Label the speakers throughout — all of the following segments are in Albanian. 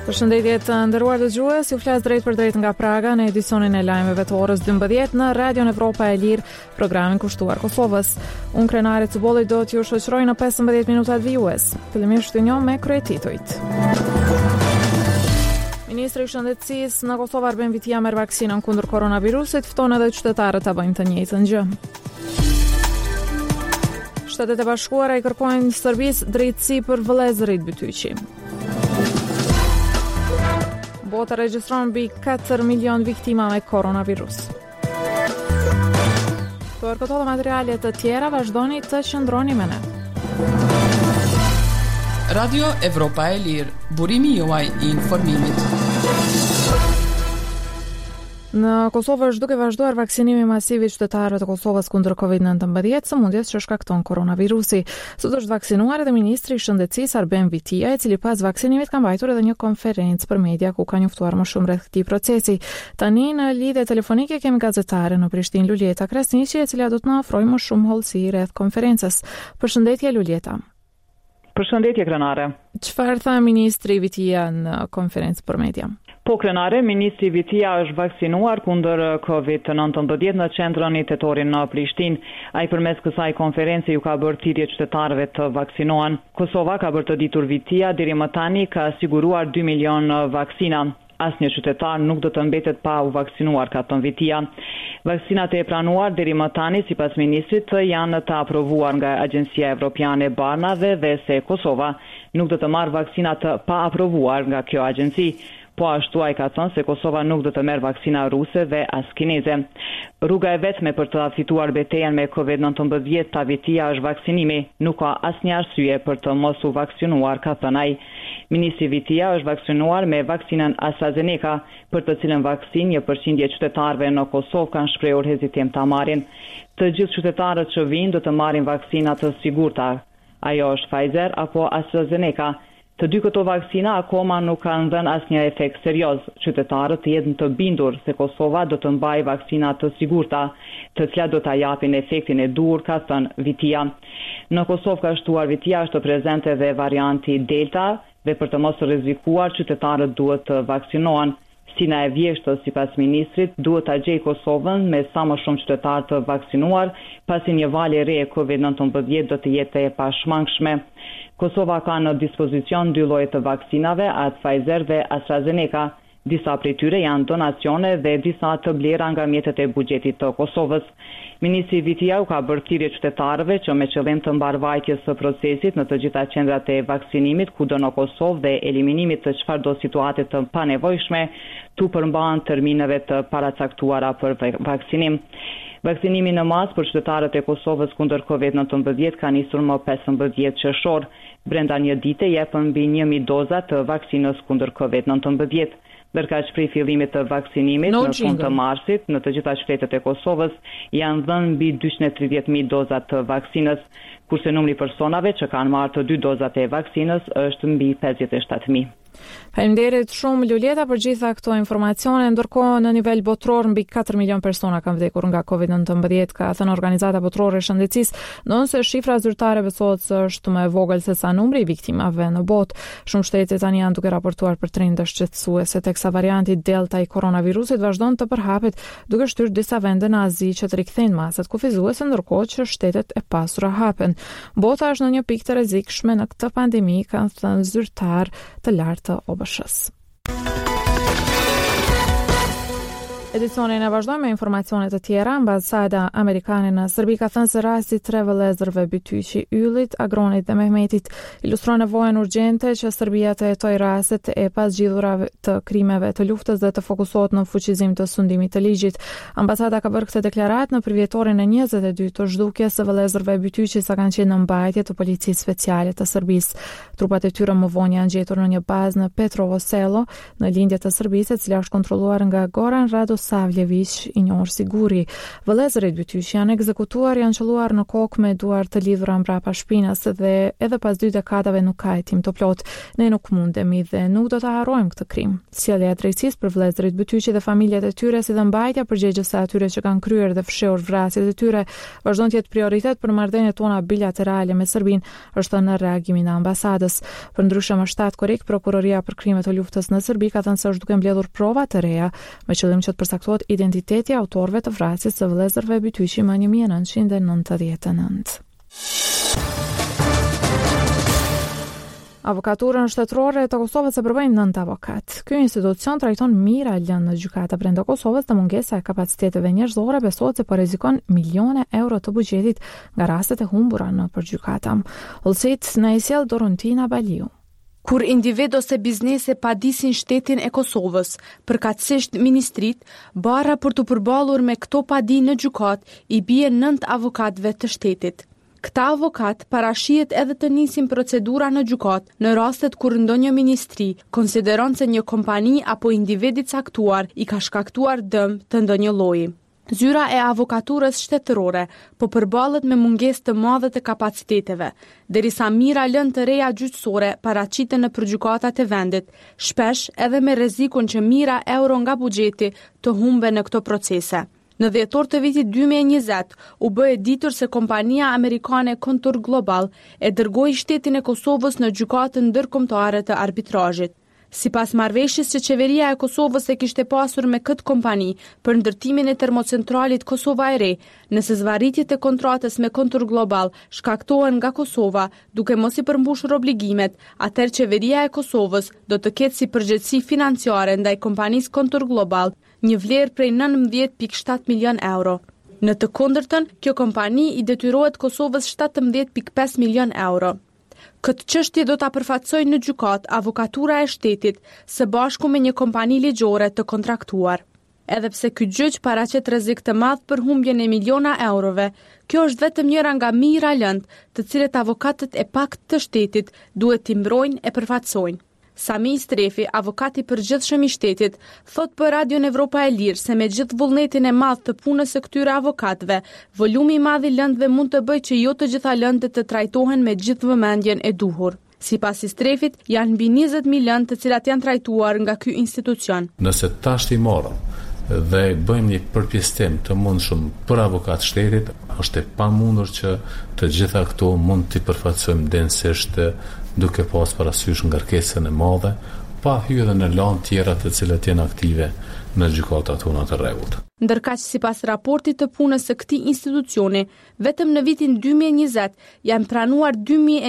Speaker 1: Përshëndetje të nderuar dëgjues, ju flas drejt për drejt nga Praga në edicionin e lajmeve të orës 12 në Radion Evropa e Lirë, programin kushtuar Kosovës. Unë krenari Cubolli do t'ju shoqëroj në 15 minutat vijues. Fillimisht ju njoh me kryetitujt. Ministri i Shëndetësisë në Kosovë Arben Vitia merr vaksinën kundër koronavirusit, fton edhe qytetarët ta bëjnë të njëjtën gjë. Shtetet e Bashkuara i kërkojnë Serbisë drejtësi për vëllezërit Bytyqi. Bota regjistron mbi 4 milion viktima me koronavirus. Për këto dhe materiale të tjera, vazhdoni të qëndroni me ne.
Speaker 2: Radio Evropa e Lirë, burimi juaj i informimit.
Speaker 1: Në Kosovë është duke vazhduar vaksinimi masiv i qytetarëve të Kosovës kundër COVID-19, sëmundjes që shkakton koronavirusi. Sot është vaksinuar edhe ministri i Shëndetësisë Arben Vitia, i cili pas vaksinimit ka mbajtur edhe një konferencë për media ku ka njoftuar më shumë rreth këtij procesi. Tani në lidhje telefonike kemi gazetare në Prishtinë Luljeta Krasniqi, e cila do të na ofrojë më shumë hollësi rreth konferencës. Përshëndetje Luljeta.
Speaker 3: Përshëndetje krenare.
Speaker 1: Çfarë tha ministri Vitia në konferencë për media?
Speaker 3: Po krenare, ministri Vitia është vaksinuar kundër COVID-19 në qendrën i Tetorin në Prishtinë. Ai përmes kësaj konference ju ka bërë thirrje qytetarëve të vaksinohen. Kosova, ka bërë të ditur Vitia, deri më tani ka siguruar 2 milion vaksina. Asnjë qytetar nuk do të mbetet pa u vaksinuar, ka thënë Vitia. Vaksinat e pranuar deri më tani, sipas ministrit, janë të aprovuar nga Agjencia Evropiane e Barnave dhe se Kosova nuk do të marrë vaksinat pa aprovuar nga kjo agjenci. Po ashtu ai ka thënë se Kosova nuk do të merr vaksina ruse dhe as kineze. Rruga e vetme për të fituar betejën me COVID-19 ta Vitia është vaksinimi. Nuk ka asnjë arsye për të mos u vaksinuar, ka thënë ai. Ministri Vitia është vaksinuar me vaksinën AstraZeneca, për të cilën vaksinë një përqindje qytetarëve në Kosovë kanë shprehur hezitim ta marrin. Të gjithë qytetarët që vinë do të marrin vaksina të sigurta. Ajo është Pfizer apo AstraZeneca. Të dy këto vaksina akoma nuk kanë dhënë asnjë efekt serioz. Qytetarët jenë të bindur se Kosova do të mbajë vaksina të sigurta, të cilat do ta japin efektin e duhur, ka thënë Vitia. Në Kosovë, ka shtuar Vitia, është prezente edhe varianti Delta dhe për të mos rrezikuar qytetarët duhet të vaksinohen. Sina e vjeshtës, sipas ministrit, duhet ta gjejë Kosovën me sa më shumë qytetarë të vaksinuar, pasi një valë e re e COVID-19 do të jetë e pashmangshme. Kosova ka në dispozicion 2 lloje të vaksinave, atë Pfizer dhe AstraZeneca. Disa prej tyre janë donacione dhe disa të blera nga mjetet e buxhetit të Kosovës. Ministri Vitia u ka bërë thirrje qytetarëve që me qëllim të mbarvajtjes së procesit në të gjitha qendrat e vaksinimit kudo në Kosovë dhe eliminimit të çfarëdo situate të panevojshme, tu përmbahen termineve të paracaktuara për vaksinim. Vaksinimi në masë për qytetarët e Kosovës kundër COVID-19 ka nisur më 15 qershor. Brenda një dite jepen mbi 1000 doza të vaksinës kundër COVID-19. Ndërkaq prej fillimit të vaksinimit në fund të marsit, në të gjitha qytetet e Kosovës janë dhënë mbi 230.000 doza të vaksinës, kurse numri personave që kanë marrë të 2 dozat e vaksinës është mbi 57.000.
Speaker 1: Faleminderit shumë Luljeta për gjitha këto informacione. Ndërkohë në nivel botror mbi 4 milion persona kanë vdekur nga COVID-19, ka thënë Organizata Botërore e Shëndetësisë, ndonse shifra zyrtare besohet se është më e vogël se sa numri i viktimave në botë. Shumë shtete tani janë duke raportuar për trende shqetësuese, teksa varianti Delta i koronavirusit vazhdon të përhapet, duke shtyrë disa vende në Azi që të rikthejnë masat kufizuese, ndërkohë që shtetet e pasura hapen. Bota është në një pikë të rrezikshme në këtë pandemi, kanë thënë zyrtar të lartë të OBSH-s. Edicionin e vazhdojmë me informacione të tjera. Ambasada amerikane në Serbi ka thënë se rasti 3 vëllezërve Bytyqi, Yllit, Agronit dhe Mehmetit ilustron nevojën urgjente që Serbia të hetojë rastet e pasgjidhura të krimeve të luftës dhe të fokusohet në fuqizim të sundimit të ligjit. Ambasada ka bërë këtë deklaratë në përvjetorin e 22 të zhdukjes së vëllezërve Bytyqi sa kanë qenë në mbajtje të policisë speciale të Serbisë. Trupat e tyre më vonë janë gjetur në një bazë në Petrovo Selo, në lindje të Serbisë, e cila është kontrolluar nga Goran Radoš Milosavljević, i njohur si Guri. Vëllezërit bytyq janë ekzekutuar, janë qelluar në kokë me duar të lidhura mbrapa shpinës dhe edhe pas 2 dekadave nuk ka hetim të plot. Ne nuk mundemi dhe nuk do ta harrojmë këtë krim. Sjellja e drejtësisë për vëllezërit bytyq dhe familjet e tyre, si dhe mbajtja përgjegjëse atyre që kanë kryer dhe fshehur vrasjet e tyre, vazhdon të jetë prioritet për marrëdhëniet tona bilaterale me Serbinë, është në reagimin e ambasadës. Përndryshe, më 7 korrik, prokuroria për krimet të luftës në Serbi ka thënë se është duke mbledhur prova të reja me qëllim që të përcaktohet identiteti i autorëve të vrasjes së vëllezërve bytyqi më 1999. Avokaturën shtetërore të Kosovës e përbëjnë 9 avokat. Ky institucion trajton mira lënë në gjykata brenda Kosovës të mungesa e kapaciteteve njerëzore, besohet se po rrezikon milione euro të buxhetit nga rastet e humbura në përgjykata. Hollësit na i sjell Dorontina Baliu.
Speaker 4: Kur individ ose biznese padisin shtetin e Kosovës, përkatësisht ministrit, bara për të përballur me këto padi në gjykat, i bie 9 avokatëve të shtetit. Këta avokat parashihet edhe të nisin procedura në gjykat në rastet kur ndonjë ministri konsideron se një kompani apo individ i caktuar i ka shkaktuar dëm të ndonjë lloji. Zyra e avokaturës shtetërore po përballet me mungesë të madhe të kapaciteteve, derisa mira lënë të reja gjyqësore paraqiten në përgjykatat e vendit, shpesh edhe me rrezikun që mira euro nga buxheti të humbe në këto procese. Në dhjetor të vitit 2020 u bë e ditur se kompania amerikane Kontur Global e dërgoi shtetin e Kosovës në gjykatën ndërkombëtare të arbitrazhit. Sipas marrëveshjes që qeveria e Kosovës e kishte pasur me këtë kompani për ndërtimin e termocentralit Kosova e Re, nëse zvarritjet e kontratës me Kontur Global shkaktohen nga Kosova duke mos i përmbushur obligimet, atëherë qeveria e Kosovës do të ketë si përgjegjësi financiare ndaj kompanisë Kontur Global një vlerë prej 19.7 milion euro. Në të kundërtën, kjo kompani i detyrohet Kosovës 17.5 milion euro. Këtë çështje do ta përfaqësojë në gjykat avokatura e shtetit së bashku me një kompani ligjore të kontraktuar. Edhe pse ky gjyq paraqet rrezik të madh për humbjen e miliona eurove, kjo është vetëm njëra nga mira lëndë të cilët avokatët e pakt të shtetit duhet t'i mbrojnë e përfaqësojnë. Sami Strefi, avokati i përgjithshëm i shtetit, thot për Radion Evropa e Lirë se me gjithë vullnetin e madh të punës së këtyre avokatëve, volumi i madh i lëndëve mund të bëjë që jo të gjitha lëndët të trajtohen me gjithë vëmendjen e duhur. Sipas Strefit, janë mbi 20.000 lëndë të cilat janë trajtuar nga ky institucion.
Speaker 5: Nëse tash i morëm dhe bëjmë një përpjestim të mundshëm për avokat shtetit, është e pamundur që të gjitha këto mund t'i përfaqësojmë densisht duke pas parasysh ngarkesën e madhe, pa hyrë në lanë tjera të cilat janë aktive në gjykatat tona të rregullt.
Speaker 4: Ndërkaq sipas raportit të punës së këtij institucioni, vetëm në vitin 2020 janë pranuar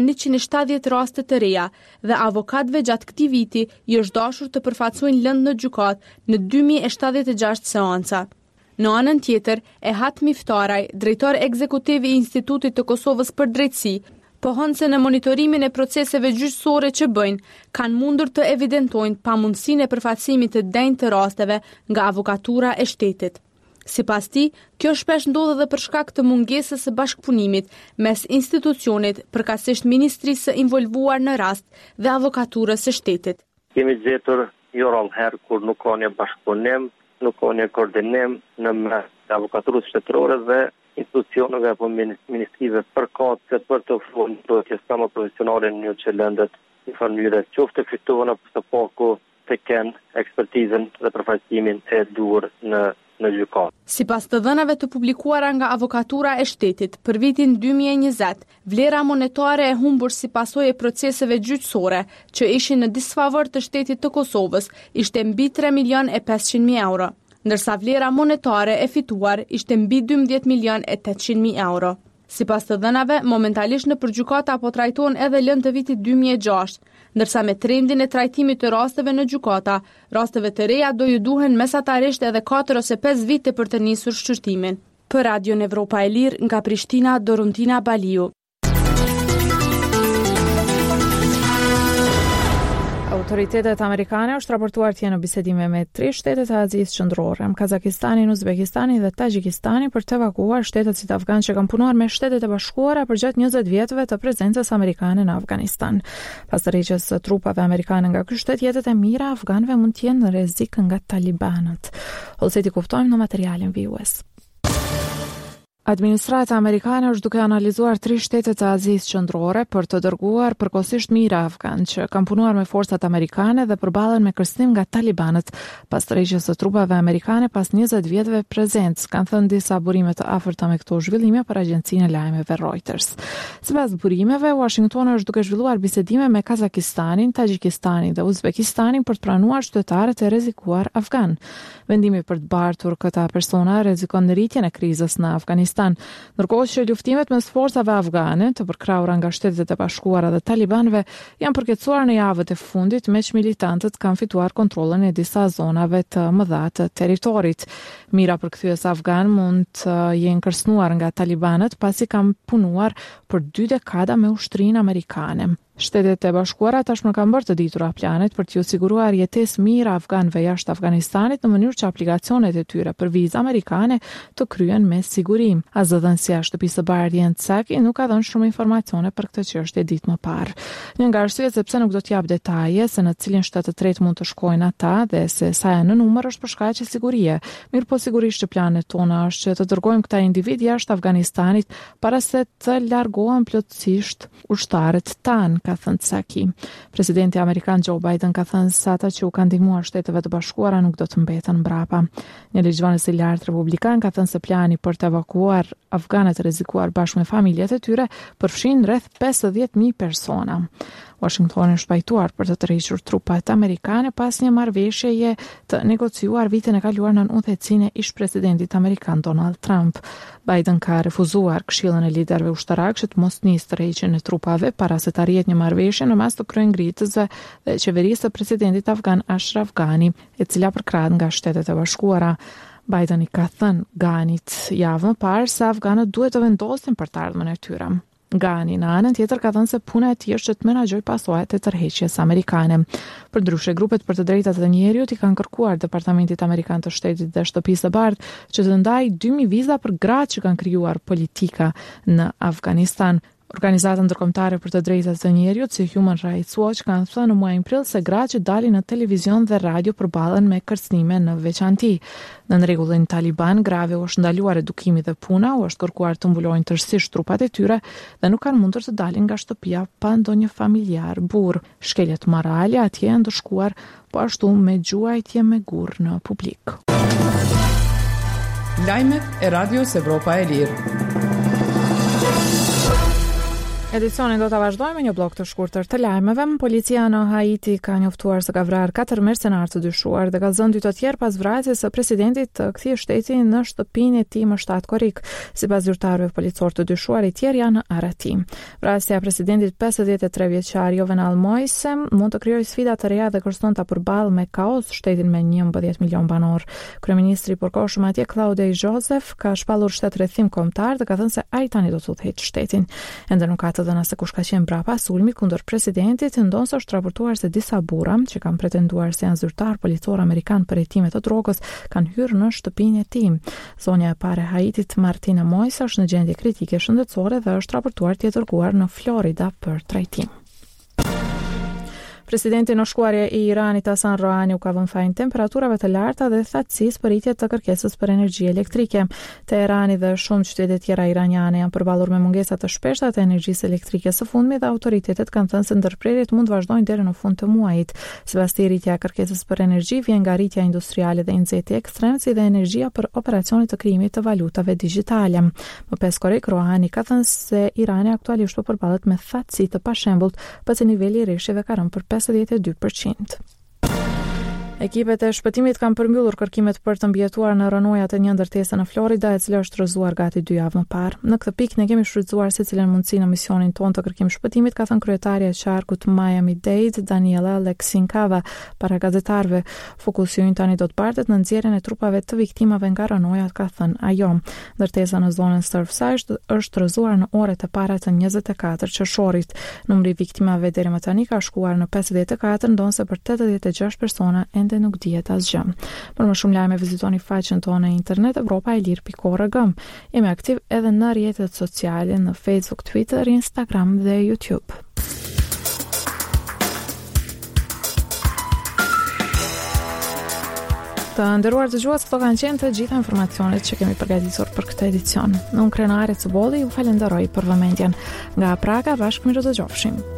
Speaker 4: 2170 raste të reja dhe avokatëve gjatë këtij viti i është dashur të përfaqësojnë lëndë në gjykat në 2076 seanca. Në anën tjetër, Ehat Miftaraj, drejtor ekzekutiv i Institutit të Kosovës për Drejtësi, pohon se në monitorimin e proceseve gjyqësore që bëjnë, kanë mundur të evidentojnë pamundësinë e përfaqësimit të denjtë të rasteve nga avokatura e shtetit. Sipas tij, kjo shpesh ndodh edhe për shkak të mungesës së bashkëpunimit mes institucionit, përkatësisht ministrisë së involvuar në rast dhe avokaturës së shtetit.
Speaker 6: Kemi gjetur jo rallëherë kur nuk ka një bashkëpunim, nuk ka një koordinim në mes avokaturës shtetërore dhe institucioneve apo ministrive përkatëse për të ofruar një procedurë sa më profesionale në që lëndët në mënyrë qoftë fituan apo së paku të kenë ekspertizën dhe përfaqësimin e duhur në gjykat.
Speaker 4: Sipas të dhënave të publikuara nga avokatura e shtetit për vitin 2020, vlera monetare e humbur si pasojë e proceseve gjyqësore që ishin në disfavor të shtetit të Kosovës ishte mbi 3.500.000 euro, ndërsa vlera monetare e fituar ishte mbi 12.800.000 euro. Sipas të dhënave, momentalisht në përgjykata po trajtohen edhe lëndë të vitit 2006, ndërsa me trendin e trajtimit të rasteve në gjykata, rasteve të reja do ju duhen mesatarisht edhe 4 ose 5 vite për të nisur shqyrtimin. Për Radion Evropa e Lirë, nga Prishtina, Dorontina Baliu.
Speaker 1: Autoritetet amerikane është raportuar të jenë në bisedime me 3 shtetet e Azisë qendrore, Kazakistanin, Uzbekistanin dhe Tajikistani për të evakuuar shtetësit afganë që kanë punuar me Shtetet e Bashkuara për gjatë 20 vjetëve të prezencës amerikane në Afganistan. Pas tërheqjes së trupave amerikane nga ky shtet, jetët e mira afganëve mund të jenë në rrezik nga talibanët. Ose ti kuptojmë në materialin vijues. Administrata amerikane është duke analizuar 3 shtetet e Azisë qendrore për të dërguar përkohësisht mijëra afganë që kanë punuar me forcat amerikane dhe përballen me kërcënim nga talibanët pas tërheqjes së trupave amerikane pas 20 vjetëve prezencë, kanë thënë disa burime të afërta me këto zhvillime për agjencinë e lajmeve Reuters. Sipas burimeve, Washingtoni është duke zhvilluar bisedime me Kazakistanin, Tajikistanin dhe Uzbekistanin për të pranuar qytetarët e rrezikuar afgan. Vendimi për të bartur këta persona rrezikon rritjen e krizës në Afganistan. Ndërkohë që luftimet mes forcave afgane të përkrahura nga Shtetet e Bashkuara dhe talibanëve janë përkecuar në javët e fundit, me që militantët kanë fituar kontrollin e disa zonave të mëdha të territorit. Mira përkthyes afgan mund të jenë kërcënuar nga talibanët pasi kanë punuar për 2 dekada me ushtrinë amerikane. Shtetet e Bashkuara tashmë kanë bërë të ditura planet për t'ju siguruar jetesë mirë afganëve jashtë Afganistanit në mënyrë që aplikacionet e tyre për vizë amerikane të kryen me siguri. Zëdhënësia e Shtëpisë së Bardhë Jen Psaki nuk ka dhënë shumë informacione për këtë çështje ditë më parë. Një nga arsyet sepse nuk do të jap detaje se në cilin shtet të tretë mund të shkojnë ata dhe se sa janë në numër është për shkaq të sigurie. Mirë, sigurisht që planet tona është që të dërgojmë këta individ jashtë Afganistanit para se të largohen plotësisht ushtarët tanë, ka thënë Psaki. Presidenti amerikan Joe Biden ka thënë se ata që u kanë ndihmuar Shteteve të Bashkuara nuk do të mbeten mbrapa. Një ligjvënës i lartë republikan ka thënë se plani për të evakuuar afganët rrezikuar bashkë me familjet e tyre përfshin rreth 50.000 persona. Washingtoni është pajtuar për të tërhequr trupat amerikane pas një marrëveshjeje të negociuar vitin e kaluar në udhëhecinë e ish-presidentit amerikan Donald Trump. Biden ka refuzuar këshillën e liderëve ushtarak që të mos nisë tërheqjen e trupave para se të arrihet një marrëveshje në mes të kryengritësve dhe qeverisë së presidentit afgan Ashraf Ghani, e cila përkrahet nga Shtetet e Bashkuara. Biden i ka thënë Ghanit javën e parë se afganët duhet të vendosin për të ardhmen e tyre. Ghani në anën tjetër ka thënë se puna e tij është që të menaxhojë pasojat e tërheqjes amerikane. Përndryshe, grupet për të drejtat e njerëzit i kanë kërkuar Departamentit Amerikan të Shtetit dhe Shtëpisë së Bardhë që të ndajë 2.000 viza për gratë që kanë krijuar politika në Afganistan. Organizata ndërkombëtare për të drejtat e njerëzit si Human Rights Watch kanë thënë në muajin prill se gratë që dalin në televizion dhe radio përballen me kërcënime në veçanti. Në rregullin taliban, grave u është ndaluar edukimi dhe puna, u është kërkuar të mbulojnë tërësisht trupat e tyre dhe nuk kanë mundur të dalin nga shtëpia pa ndonjë familjar burr. Shkeljet morale atje janë ndëshkuar, po ashtu me gjuajtje me gurr në publik.
Speaker 2: Lajmet e Radios Evropa e Lirë.
Speaker 1: Edicionin do të vazhdojmë me një blok të shkurtër të lajmeve. Policia në Haiti ka njoftuar se ka vrarë 4 mercenarë të dyshuar dhe ka zënë 2 të tjerë pas vrasjes së presidentit të këtij shteti në shtëpinë e tij më shtatkorik. Sipas zyrtarëve policor të dyshuar, i tjerë janë në arreti. Vrasja e presidentit 53 vjeçar Jovenel Moise mund të krijojë sfida të reja dhe kërcënon ta përballë me kaos shtetin me 11 milion banor. Kryeministri i përkohshëm atje Claude Joseph ka shpallur shtatrrethim kombëtar dhe ka thënë se ai tani do të udhëheqë shtetin. Ende nuk ka të dhëna se kush ka qenë brapa sulmit kundër presidentit, ndonse është raportuar se disa burra që kanë pretenduar se janë zyrtar policor amerikan për hetimet të drogës kanë hyrë në shtëpinë e tij. Zonja e parë e Haitit, Martina Moise, është në gjendje kritike shëndetësore dhe është raportuar të dërguar në Florida për trajtim. Presidenti në shkuarje i Iranit Hasan Rouhani u ka vënë fajin temperaturave të larta dhe thatësisë për rritje të kërkesës për energji elektrike. Teherani dhe shumë qytete tjera iraniane janë përballur me mungesa të shpeshta të energjisë elektrike së fundmi dhe autoritetet kanë thënë se ndërprerjet mund vazhdojnë deri në fund të muajit. Sipas tij, rritja e kërkesës për energji vjen nga rritja industriale dhe nxehtësi ekstrem, si dhe energjia për operacionet të krijimit të valutave digjitale. Më pas korrekt, Rouhani ka thënë se Irani aktualisht po përballet me thatësi të pashembullt, pasi niveli i rreshjeve ka rënë për 52%. Ekipet e shpëtimit kanë përmbyllur kërkimet për të mbijetuar në rënojat e një ndërtese në Florida, e cila është rrëzuar gati 2 javë më parë. Në këtë pikë ne kemi shfrytzuar secilën mundësi në misionin tonë të kërkim shpëtimit, ka thënë kryetaria e qarkut Miami-Dade, Daniela Lexincava, para gazetarëve. Fokusi ynë tani do të bartet në nxjerrjen e trupave të viktimave nga rënojat, ka thënë ajo. Ndërtesa në zonën Surfside është rrëzuar në orët e para të 24 qershorit. Numri i viktimave deri më tani ka shkuar në 54, ndonse për 86 persona ende nuk dihet asgjë. Për më shumë lajme vizitoni faqen tonë në internet europaelir.org. Jemi aktiv edhe në rrjetet sociale në Facebook, Twitter, Instagram dhe YouTube. Të nderuar dëgjues, këto kanë qenë të gjitha informacionet që kemi përgatitur për këtë edicion. Unë Krenare Cuboli ju falenderoj për vëmendjen. Nga Praga bashkë mirë dëgjofshim.